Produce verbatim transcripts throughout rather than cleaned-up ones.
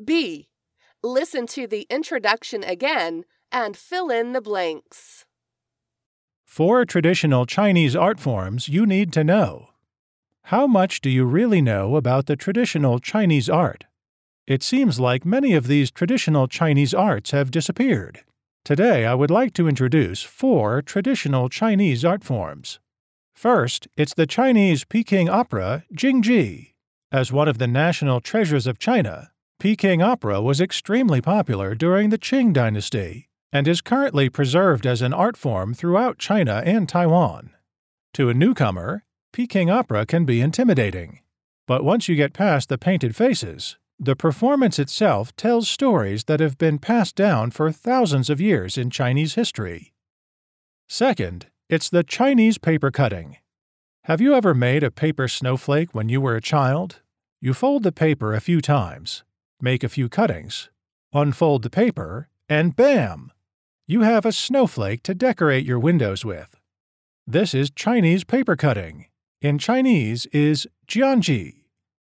B. Listen to the introduction again and fill in the blanks. Four traditional Chinese art forms you need to know. How much do you really know about the traditional Chinese art? It seems like many of these traditional Chinese arts have disappeared. Today, I would like to introduce four traditional Chinese art forms. First, it's the Chinese Peking opera, Jingji. As one of the national treasures of China, Peking opera was extremely popular during the Qing dynasty and is currently preserved as an art form throughout China and Taiwan. To a newcomer, Peking opera can be intimidating. But once you get past the painted faces, the performance itself tells stories that have been passed down for thousands of years in Chinese history. Second, it's the Chinese paper cutting. Have you ever made a paper snowflake when you were a child? You fold the paper a few times, make a few cuttings, unfold the paper, and bam! You have a snowflake to decorate your windows with. This is Chinese paper cutting. In Chinese is jianji.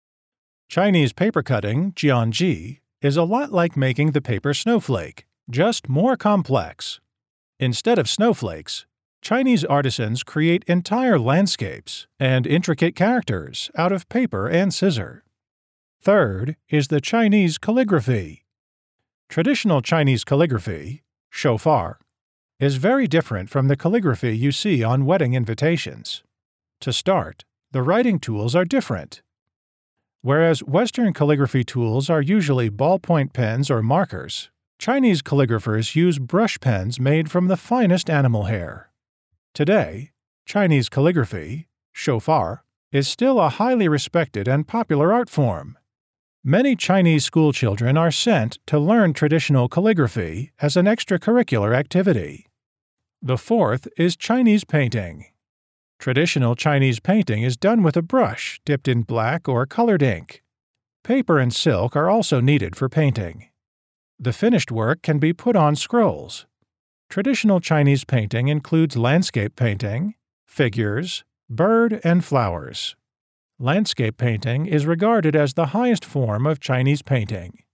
Chinese paper cutting, jianji, is a lot like making the paper snowflake, just more complex. Instead of snowflakes, Chinese artisans create entire landscapes and intricate characters out of paper and scissor. Third is the Chinese calligraphy. Traditional Chinese calligraphy, shofar, is very different from the calligraphy you see on wedding invitations. To start, the writing tools are different. Whereas Western calligraphy tools are usually ballpoint pens or markers, Chinese calligraphers use brush pens made from the finest animal hair. Today, Chinese calligraphy, shofar, is still a highly respected and popular art form. Many Chinese schoolchildren are sent to learn traditional calligraphy as an extracurricular activity. The fourth is Chinese painting. Traditional Chinese painting is done with a brush dipped in black or colored ink. Paper and silk are also needed for painting. The finished work can be put on scrolls. Traditional Chinese painting includes landscape painting, figures, bird, and flowers. Landscape painting is regarded as the highest form of Chinese painting.